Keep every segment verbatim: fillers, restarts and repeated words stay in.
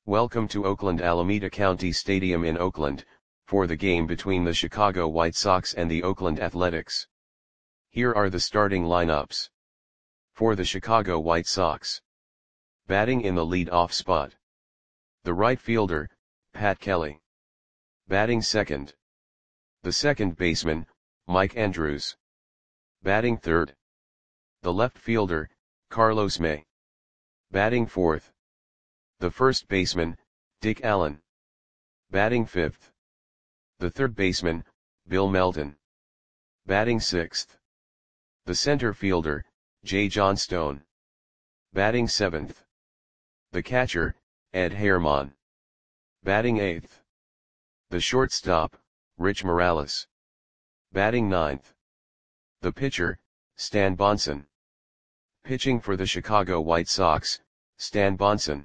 Welcome to Oakland Alameda County Stadium in Oakland, for the game between the Chicago White Sox and the Oakland Athletics. Here are the starting lineups. For the Chicago White Sox. Batting in the lead-off spot. The right fielder, Pat Kelly. Batting second. The second baseman, Mike Andrews. Batting third. The left fielder, Carlos May. Batting fourth. The first baseman, Dick Allen. Batting fifth. The third baseman, Bill Melton. Batting sixth. The center fielder, Jay Johnstone. Batting seventh. The catcher, Ed Herman. Batting eighth. The shortstop, Rich Morales. Batting ninth. The pitcher, Stan Bonson. Pitching for the Chicago White Sox, Stan Bonson.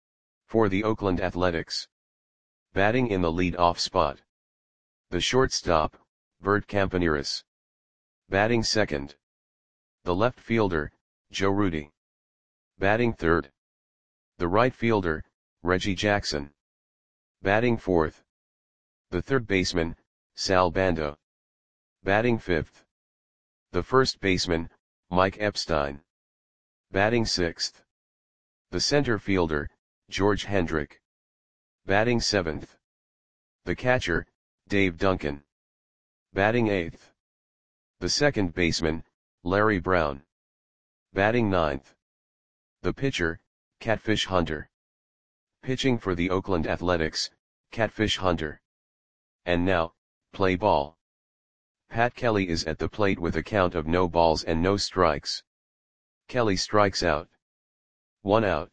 For the Oakland Athletics. Batting in the lead-off spot. The shortstop, Bert Campaneris. Batting second. The left fielder, Joe Rudi. Batting third. The right fielder, Reggie Jackson. Batting fourth. The third baseman, Sal Bando. Batting fifth. The first baseman, Mike Epstein. Batting sixth. The center fielder, George Hendrick. Batting seventh. The catcher, Dave Duncan. Batting eighth. The second baseman, Larry Brown. Batting ninth. The pitcher, Catfish Hunter. Pitching for the Oakland Athletics, Catfish Hunter. And now, play ball. Pat Kelly is at the plate with a count of no balls and no strikes. Kelly strikes out. One out.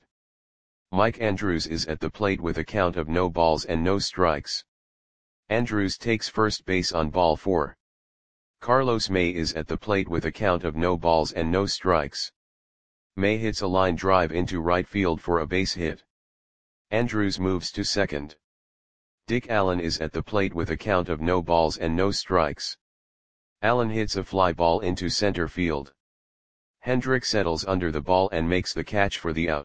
Mike Andrews is at the plate with a count of no balls and no strikes. Andrews takes first base on ball four. Carlos May is at the plate with a count of no balls and no strikes. May hits a line drive into right field for a base hit. Andrews moves to second. Dick Allen is at the plate with a count of no balls and no strikes. Allen hits a fly ball into center field. Hendrick settles under the ball and makes the catch for the out.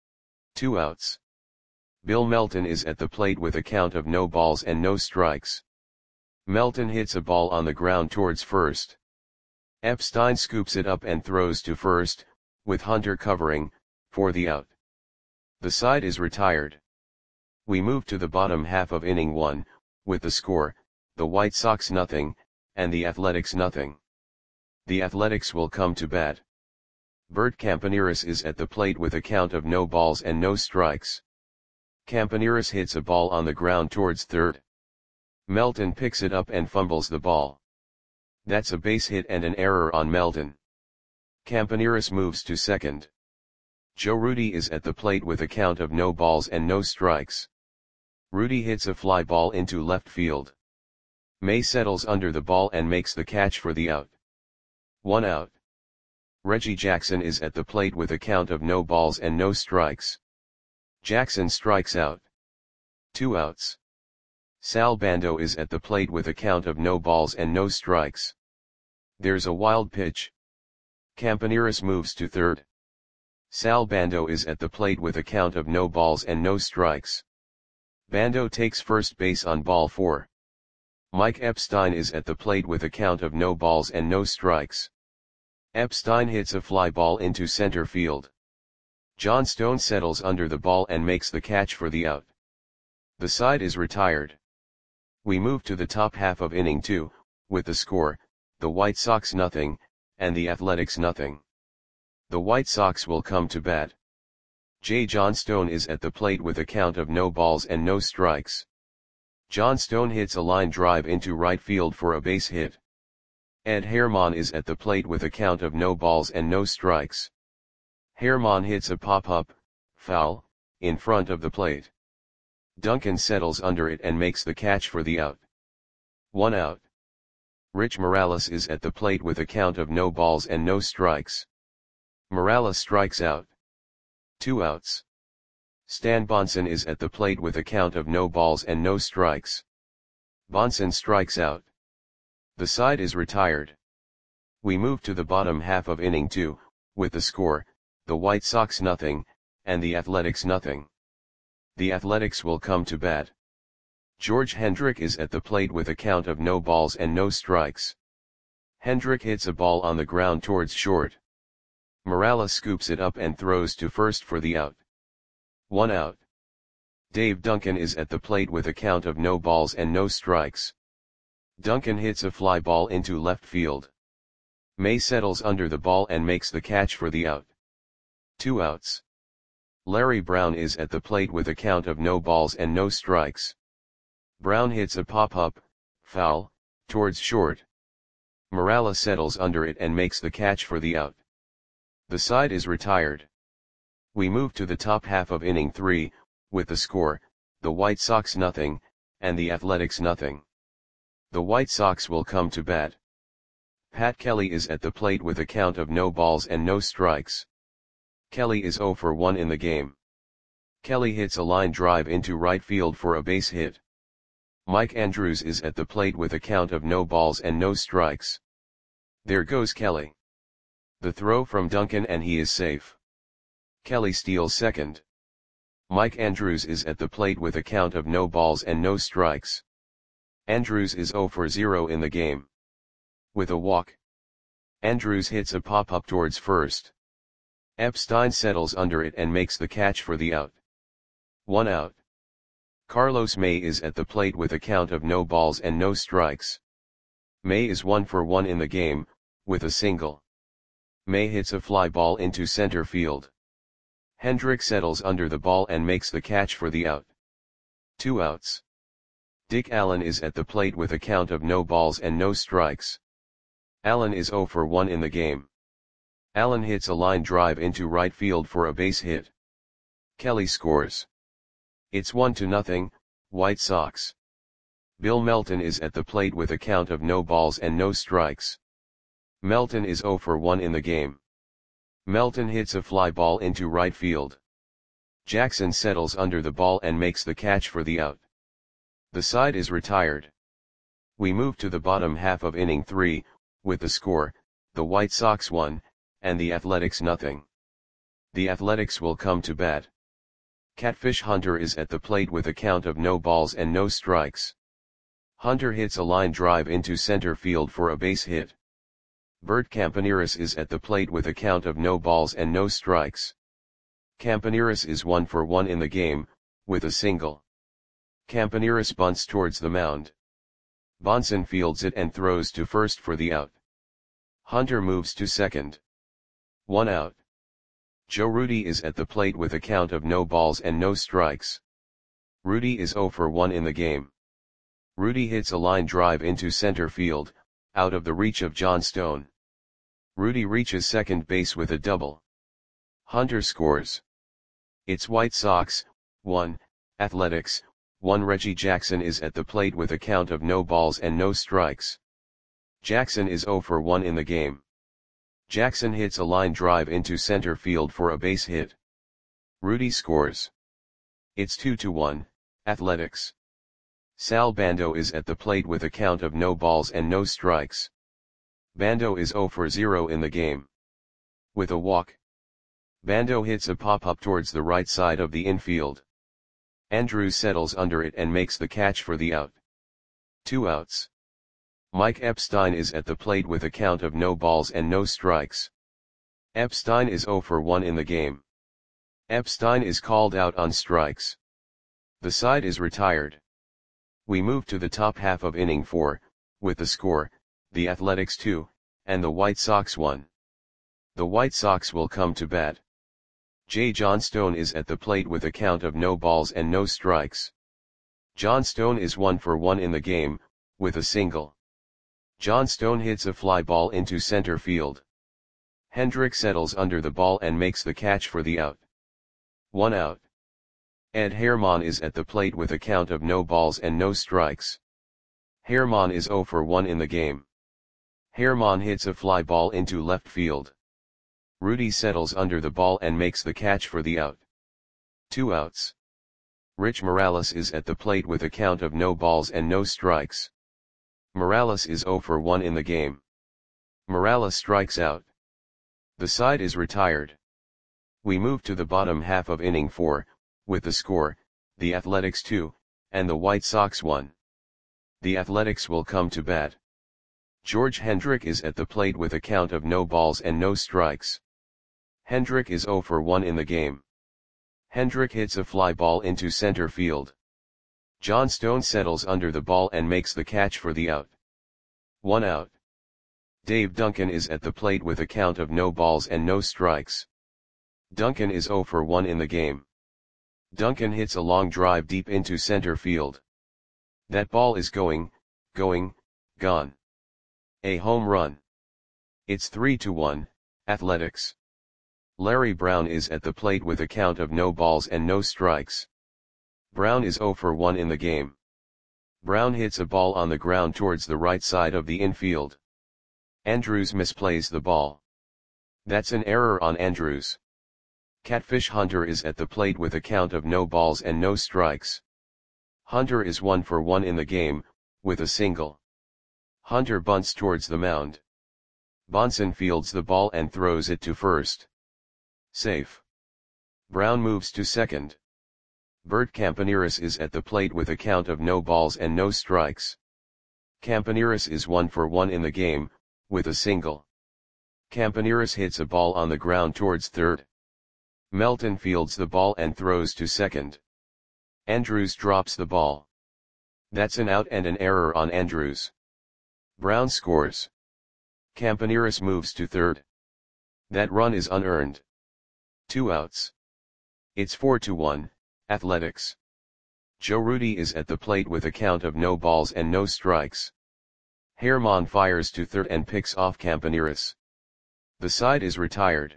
Two outs. Bill Melton is at the plate with a count of no balls and no strikes. Melton hits a ball on the ground towards first. Epstein scoops it up and throws to first, with Hunter covering, for the out. The side is retired. We move to the bottom half of inning one, with the score, the White Sox nothing, and the Athletics nothing. The Athletics will come to bat. Bert Campaneris is at the plate with a count of no balls and no strikes. Campaneris hits a ball on the ground towards third. Melton picks it up and fumbles the ball. That's a base hit and an error on Melton. Campaneris moves to second. Joe Rudi is at the plate with a count of no balls and no strikes. Rudi hits a fly ball into left field. May settles under the ball and makes the catch for the out. One out. Reggie Jackson is at the plate with a count of no balls and no strikes. Jackson strikes out. Two outs. Sal Bando is at the plate with a count of no balls and no strikes. There's a wild pitch. Campaneris moves to third. Sal Bando is at the plate with a count of no balls and no strikes. Bando takes first base on ball four. Mike Epstein is at the plate with a count of no balls and no strikes. Epstein hits a fly ball into center field. Johnstone settles under the ball and makes the catch for the out. The side is retired. We move to the top half of inning two, with the score, the White Sox nothing, and the Athletics nothing. The White Sox will come to bat. Jay Johnstone is at the plate with a count of no balls and no strikes. Johnstone hits a line drive into right field for a base hit. Ed Herman is at the plate with a count of no balls and no strikes. Herman hits a pop-up, foul, in front of the plate. Duncan settles under it and makes the catch for the out. One out. Rich Morales is at the plate with a count of no balls and no strikes. Morales strikes out. Two outs. Stan Bonson is at the plate with a count of no balls and no strikes. Bonson strikes out. The side is retired. We move to the bottom half of inning two, with the score, the White Sox nothing, and the Athletics nothing. The Athletics will come to bat. George Hendrick is at the plate with a count of no balls and no strikes. Hendrick hits a ball on the ground towards short. Morales scoops it up and throws to first for the out. One out. Dave Duncan is at the plate with a count of no balls and no strikes. Duncan hits a fly ball into left field. May settles under the ball and makes the catch for the out. Two outs. Larry Brown is at the plate with a count of no balls and no strikes. Brown hits a pop-up, foul, towards short. Morales settles under it and makes the catch for the out. The side is retired. We move to the top half of inning three, with the score, the White Sox nothing, and the Athletics nothing. The White Sox will come to bat. Pat Kelly is at the plate with a count of no balls and no strikes. Kelly is oh for one in the game. Kelly hits a line drive into right field for a base hit. Mike Andrews is at the plate with a count of no balls and no strikes. There goes Kelly. The throw from Duncan and he is safe. Kelly steals second. Mike Andrews is at the plate with a count of no balls and no strikes. Andrews is oh for zero in the game. With a walk. Andrews hits a pop-up towards first. Epstein settles under it and makes the catch for the out. One out. Carlos May is at the plate with a count of no balls and no strikes. May is one for one in the game, with a single. May hits a fly ball into center field. Hendrick settles under the ball and makes the catch for the out. Two outs. Dick Allen is at the plate with a count of no balls and no strikes. Allen is oh for one in the game. Allen hits a line drive into right field for a base hit. Kelly scores. It's one to nothing, White Sox. Bill Melton is at the plate with a count of no balls and no strikes. Melton is oh for one in the game. Melton hits a fly ball into right field. Jackson settles under the ball and makes the catch for the out. The side is retired. We move to the bottom half of inning three, with the score, the White Sox one, and the Athletics nothing. The Athletics will come to bat. Catfish Hunter is at the plate with a count of no balls and no strikes. Hunter hits a line drive into center field for a base hit. Bert Campaneris is at the plate with a count of no balls and no strikes. Campaneris is one for one in the game, with a single. Campaneris bunts towards the mound. Bonson fields it and throws to first for the out. Hunter moves to second. One out. Joe Rudi is at the plate with a count of no balls and no strikes. Rudi is oh for one in the game. Rudi hits a line drive into center field, out of the reach of John Stone. Rudi reaches second base with a double. Hunter scores. It's White Sox, one, Athletics, one. Reggie Jackson is at the plate with a count of no balls and no strikes. Jackson is oh for one in the game. Jackson hits a line drive into center field for a base hit. Rudi scores. It's two to one, Athletics. Sal Bando is at the plate with a count of no balls and no strikes. Bando is oh for zero in the game. With a walk. Bando hits a pop-up towards the right side of the infield. Andrews settles under it and makes the catch for the out. Two outs. Mike Epstein is at the plate with a count of no balls and no strikes. Epstein is oh for one in the game. Epstein is called out on strikes. The side is retired. We move to the top half of inning four, with the score, the Athletics two, and the White Sox one. The White Sox will come to bat. J. John Stone is at the plate with a count of no balls and no strikes. John Stone is one for one in the game, with a single. John Stone hits a fly ball into center field. Hendrick settles under the ball and makes the catch for the out. One out. Ed Herman is at the plate with a count of no balls and no strikes. Herman is oh for one in the game. Herman hits a fly ball into left field. Rudi settles under the ball and makes the catch for the out. Two outs. Rich Morales is at the plate with a count of no balls and no strikes. Morales is oh for one in the game. Morales strikes out. The side is retired. We move to the bottom half of inning four, with the score, the Athletics two, and the White Sox one. The Athletics will come to bat. George Hendrick is at the plate with a count of no balls and no strikes. Hendrick is zero for one in the game. Hendrick hits a fly ball into center field. John Stone settles under the ball and makes the catch for the out. One out. Dave Duncan is at the plate with a count of no balls and no strikes. Duncan is zero for one in the game. Duncan hits a long drive deep into center field. That ball is going, going, gone. A home run. It's three to one, Athletics. Larry Brown is at the plate with a count of no balls and no strikes. Brown is zero for one in the game. Brown hits a ball on the ground towards the right side of the infield. Andrews misplays the ball. That's an error on Andrews. Catfish Hunter is at the plate with a count of no balls and no strikes. Hunter is one for one in the game, with a single. Hunter bunts towards the mound. Bonson fields the ball and throws it to first. Safe. Brown moves to second. Bert Campaneris is at the plate with a count of no balls and no strikes. Campaneris is one for one in the game, with a single. Campaneris hits a ball on the ground towards third. Melton fields the ball and throws to second. Andrews drops the ball. That's an out and an error on Andrews. Brown scores. Campaneris moves to third. That run is unearned. Two outs. It's four to one, Athletics. Joe Rudi is at the plate with a count of no balls and no strikes. Herman fires to third and picks off Campaneris. The side is retired.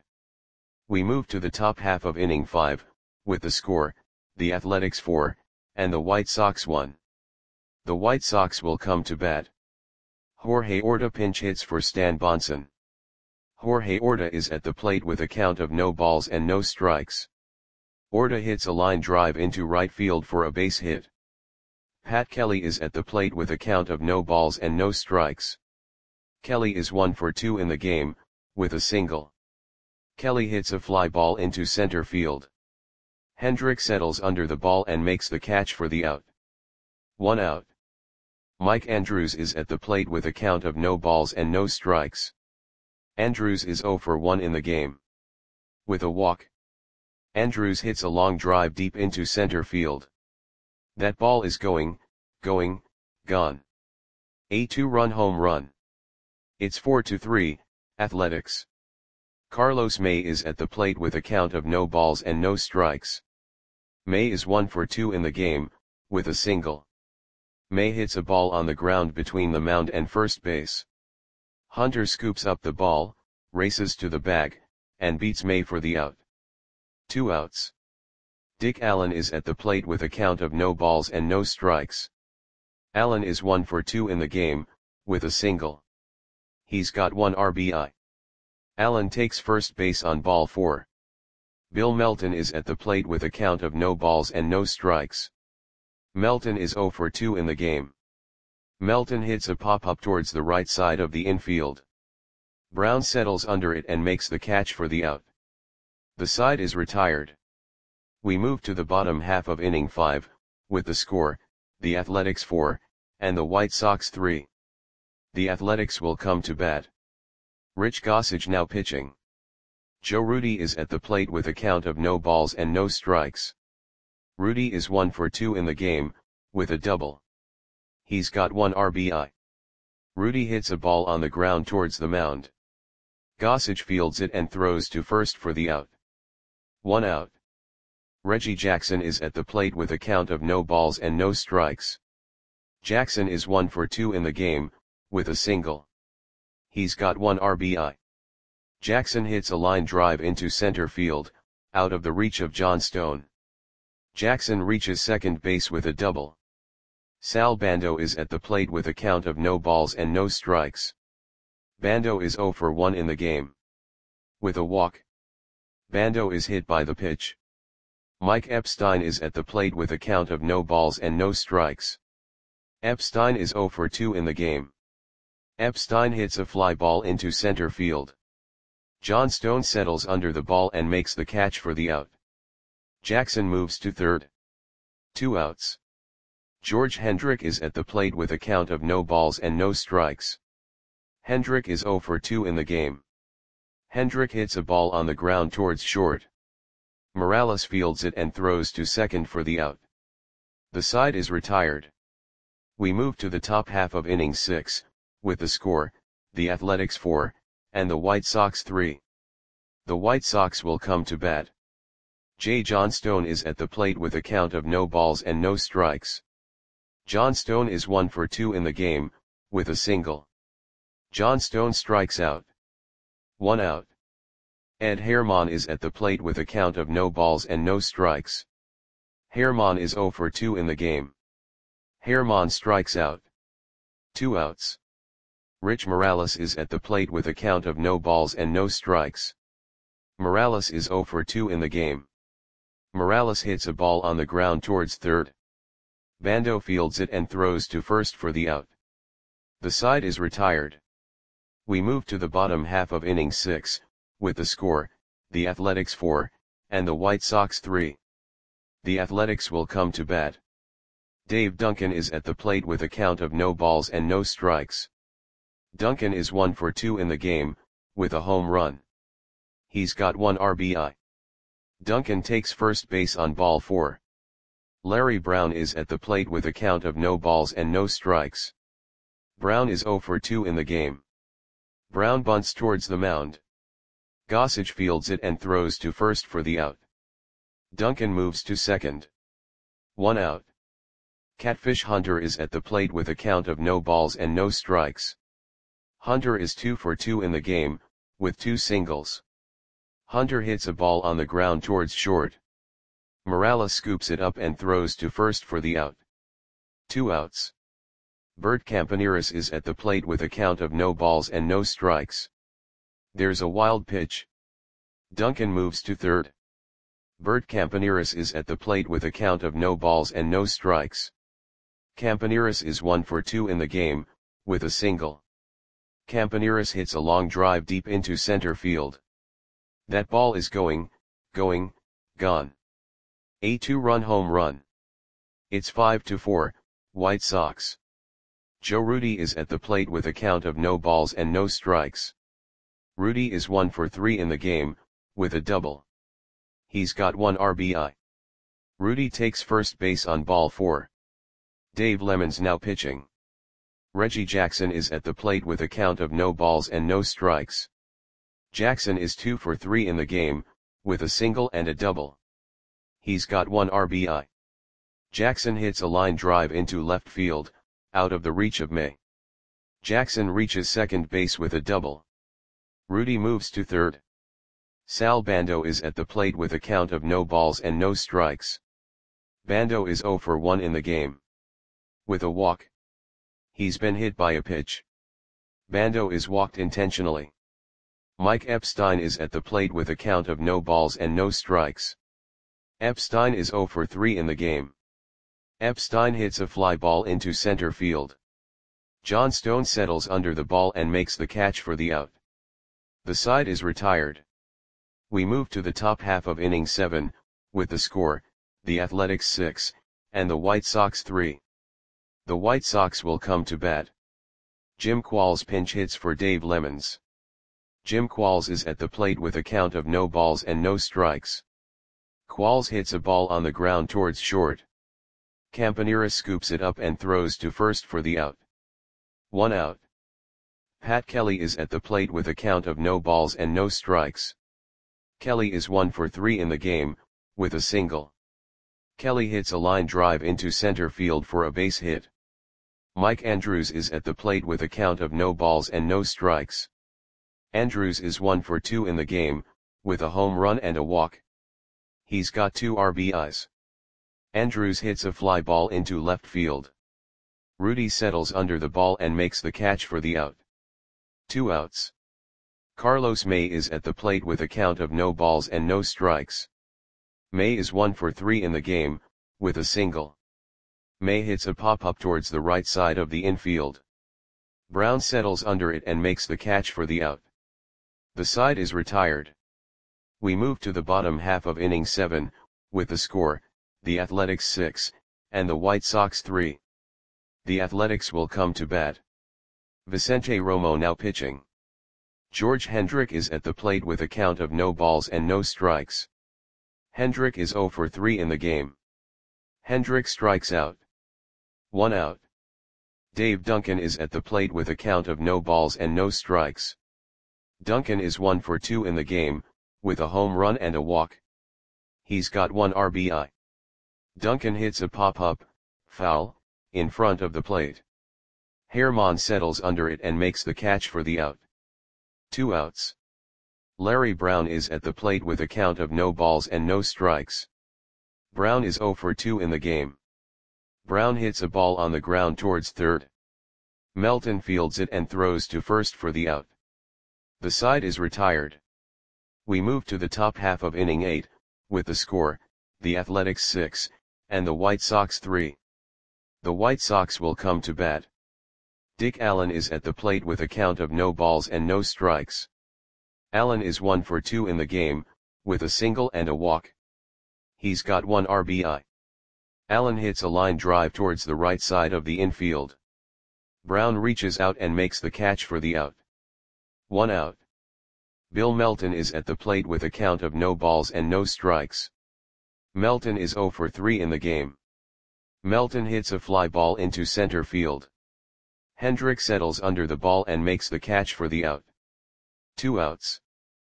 We move to the top half of inning five, with the score, the Athletics four, and the White Sox one. The White Sox will come to bat. Jorge Orta pinch hits for Stan Bonson. Jorge Orta is at the plate with a count of no balls and no strikes. Orta hits a line drive into right field for a base hit. Pat Kelly is at the plate with a count of no balls and no strikes. Kelly is one for two in the game, with a single. Kelly hits a fly ball into center field. Hendrick settles under the ball and makes the catch for the out. One out. Mike Andrews is at the plate with a count of no balls and no strikes. Andrews is zero for one in the game. With a walk. Andrews hits a long drive deep into center field. That ball is going, going, gone. A two-run home run. It's four to three, Athletics. Carlos May is at the plate with a count of no balls and no strikes. May is one for two in the game, with a single. May hits a ball on the ground between the mound and first base. Hunter scoops up the ball, races to the bag, and beats May for the out. Two outs. Dick Allen is at the plate with a count of no balls and no strikes. Allen is one for two in the game, with a single. He's got one R B I. Allen takes first base on ball four. Bill Melton is at the plate with a count of no balls and no strikes. Melton is zero for two in the game. Melton hits a pop-up towards the right side of the infield. Brown settles under it and makes the catch for the out. The side is retired. We move to the bottom half of inning five, with the score, the Athletics four, and the White Sox three. The Athletics will come to bat. Rich Gossage now pitching. Joe Rudi is at the plate with a count of no balls and no strikes. Rudi is one for two in the game, with a double. He's got one R B I. Rudi hits a ball on the ground towards the mound. Gossage fields it and throws to first for the out. One out. Reggie Jackson is at the plate with a count of no balls and no strikes. Jackson is one for two in the game, with a single. He's got one R B I. Jackson hits a line drive into center field, out of the reach of John Stone. Jackson reaches second base with a double. Sal Bando is at the plate with a count of no balls and no strikes. Bando is zero for one in the game. With a walk. Bando is hit by the pitch. Mike Epstein is at the plate with a count of no balls and no strikes. Epstein is zero for two in the game. Epstein hits a fly ball into center field. John Stone settles under the ball and makes the catch for the out. Jackson moves to third. Two outs. George Hendrick is at the plate with a count of no balls and no strikes. Hendrick is oh for two in the game. Hendrick hits a ball on the ground towards short. Morales fields it and throws to second for the out. The side is retired. We move to the top half of inning six, with the score, the Athletics four, and the White Sox three. The White Sox will come to bat. J. Johnstone is at the plate with a count of no balls and no strikes. Johnstone is one for two in the game, with a single. Johnstone strikes out. One out. Ed Herman is at the plate with a count of no balls and no strikes. Herman is oh for two in the game. Herman strikes out. Two outs. Rich Morales is at the plate with a count of no balls and no strikes. Morales is oh for two in the game. Morales hits a ball on the ground towards third. Bando fields it and throws to first for the out. The side is retired. We move to the bottom half of inning six, with the score, the Athletics four, and the White Sox three. The Athletics will come to bat. Dave Duncan is at the plate with a count of no balls and no strikes. Duncan is one for two in the game, with a home run. He's got one R B I. Duncan takes first base on ball four. Larry Brown is at the plate with a count of no balls and no strikes. Brown is oh for two in the game. Brown bunts towards the mound. Gossage fields it and throws to first for the out. Duncan moves to second. One out. Catfish Hunter is at the plate with a count of no balls and no strikes. Hunter is two for two in the game, with two singles. Hunter hits a ball on the ground towards short. Morales scoops it up and throws to first for the out. Two outs. Bert Campaneris is at the plate with a count of no balls and no strikes. There's a wild pitch. Duncan moves to third. Bert Campaneris is at the plate with a count of no balls and no strikes. Campaneris is one for two in the game, with a single. Campaneris hits a long drive deep into center field. That ball is going, going, gone. A two-run home run. It's five to four, White Sox. Joe Rudi is at the plate with a count of no balls and no strikes. Rudi is one for three in the game, with a double. He's got one R B I. Rudi takes first base on ball four. Dave Lemons now pitching. Reggie Jackson is at the plate with a count of no balls and no strikes. Jackson is two for three in the game, with a single and a double. He's got one R B I. Jackson hits a line drive into left field, out of the reach of May. Jackson reaches second base with a double. Rudi moves to third. Sal Bando is at the plate with a count of no balls and no strikes. Bando is oh for one in the game. With a walk. He's been hit by a pitch. Bando is walked intentionally. Mike Epstein is at the plate with a count of no balls and no strikes. Epstein is oh for three in the game. Epstein hits a fly ball into center field. Johnstone settles under the ball and makes the catch for the out. The side is retired. We move to the top half of inning seven, with the score, the Athletics six, and the White Sox three. The White Sox will come to bat. Jim Qualls pinch hits for Dave Lemons. Jim Qualls is at the plate with a count of no balls and no strikes. Qualls hits a ball on the ground towards short. Campaneris scoops it up and throws to first for the out. One out. Pat Kelly is at the plate with a count of no balls and no strikes. Kelly is one for three in the game, with a single. Kelly hits a line drive into center field for a base hit. Mike Andrews is at the plate with a count of no balls and no strikes. Andrews is one for two in the game, with a home run and a walk. He's got two R B Is. Andrews hits a fly ball into left field. Rudi settles under the ball and makes the catch for the out. Two outs. Carlos May is at the plate with a count of no balls and no strikes. May is one for three in the game, with a single. May hits a pop-up towards the right side of the infield. Brown settles under it and makes the catch for the out. The side is retired. We move to the bottom half of inning seven, with the score, the Athletics six, and the White Sox three. The Athletics will come to bat. Vicente Romo now pitching. George Hendrick is at the plate with a count of no balls and no strikes. Hendrick is zero for three in the game. Hendrick strikes out. One out. Dave Duncan is at the plate with a count of no balls and no strikes. Duncan is one for two in the game, with a home run and a walk. He's got one R B I. Duncan hits a pop-up, foul, in front of the plate. Herman settles under it and makes the catch for the out. Two outs. Larry Brown is at the plate with a count of no balls and no strikes. Brown is zero for two in the game. Brown hits a ball on the ground towards third. Melton fields it and throws to first for the out. The side is retired. We move to the top half of inning eight, with the score, the Athletics six, and the White Sox three. The White Sox will come to bat. Dick Allen is at the plate with a count of no balls and no strikes. Allen is one for two in the game, with a single and a walk. He's got one R B I. Allen hits a line drive towards the right side of the infield. Brown reaches out and makes the catch for the out. One out. Bill Melton is at the plate with a count of no balls and no strikes. Melton is zero for three in the game. Melton hits a fly ball into center field. Hendrick settles under the ball and makes the catch for the out. Two outs.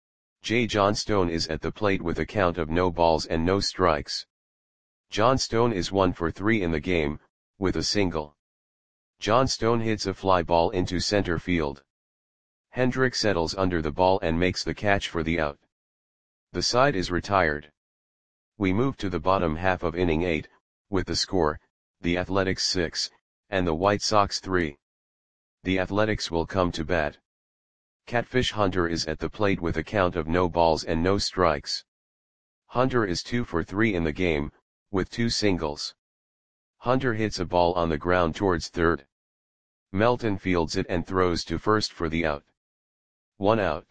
Jay Johnstone is at the plate with a count of no balls and no strikes. Johnstone is one for three in the game, with a single. Johnstone hits a fly ball into center field. Hendrick settles under the ball and makes the catch for the out. The side is retired. We move to the bottom half of inning eight, with the score, the Athletics six, and the White Sox three. The Athletics will come to bat. Catfish Hunter is at the plate with a count of no balls and no strikes. Hunter is two for three in the game, with two singles. Hunter hits a ball on the ground towards third. Melton fields it and throws to first for the out. One out.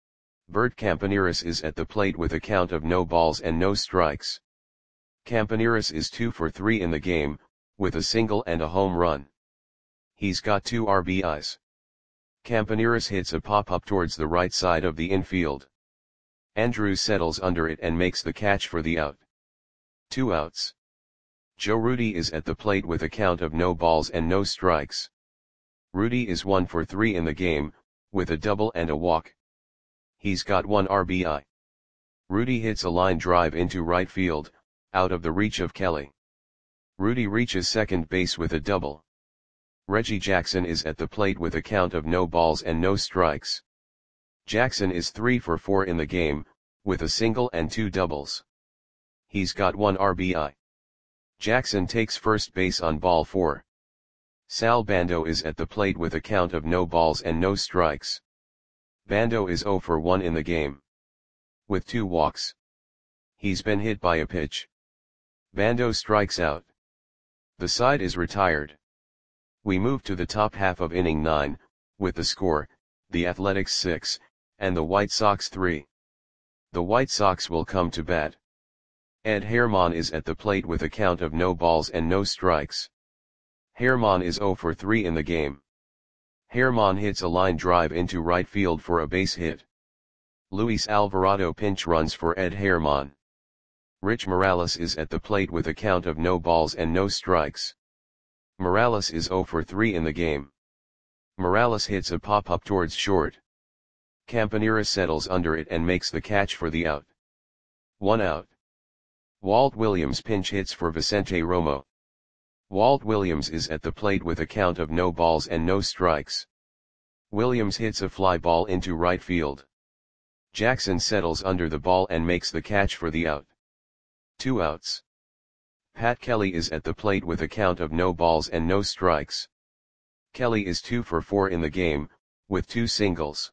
Bert Campaneris is at the plate with a count of no balls and no strikes. Campaneris is two for three in the game, with a single and a home run. He's got two R B Is. Campaneris hits a pop-up towards the right side of the infield. Andrews settles under it and makes the catch for the out. Two outs. Joe Rudi is at the plate with a count of no balls and no strikes. Rudi is one for three in the game, with a double and a walk. He's got one R B I. Rudi hits a line drive into right field, out of the reach of Kelly. Rudi reaches second base with a double. Reggie Jackson is at the plate with a count of no balls and no strikes. Jackson is three for four in the game, with a single and two doubles. He's got one R B I. Jackson takes first base on ball four. Sal Bando is at the plate with a count of no balls and no strikes. Bando is zero for one in the game, with two walks. He's been hit by a pitch. Bando strikes out. The side is retired. We move to the top half of inning nine, with the score, the Athletics six, and the White Sox three. The White Sox will come to bat. Ed Herman is at the plate with a count of no balls and no strikes. Herman is zero for three in the game. Herman hits a line drive into right field for a base hit. Luis Alvarado pinch runs for Ed Herman. Rich Morales is at the plate with a count of no balls and no strikes. Morales is zero for three in the game. Morales hits a pop-up towards short. Campaneris settles under it and makes the catch for the out. One out. Walt Williams pinch hits for Vicente Romo. Walt Williams is at the plate with a count of no balls and no strikes. Williams hits a fly ball into right field. Jackson settles under the ball and makes the catch for the out. Two outs. Pat Kelly is at the plate with a count of no balls and no strikes. Kelly is two for four in the game, with two singles.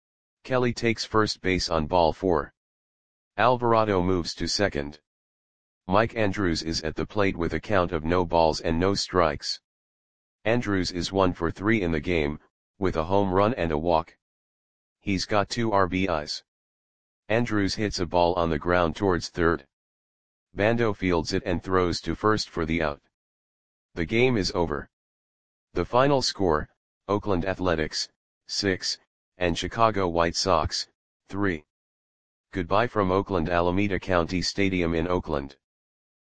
Kelly takes first base on ball four. Alvarado moves to second. Mike Andrews is at the plate with a count of no balls and no strikes. Andrews is one for three in the game, with a home run and a walk. He's got two R B Is. Andrews hits a ball on the ground towards third. Bando fields it and throws to first for the out. The game is over. The final score, Oakland Athletics, six, and Chicago White Sox, three. Goodbye from Oakland Alameda County Stadium in Oakland.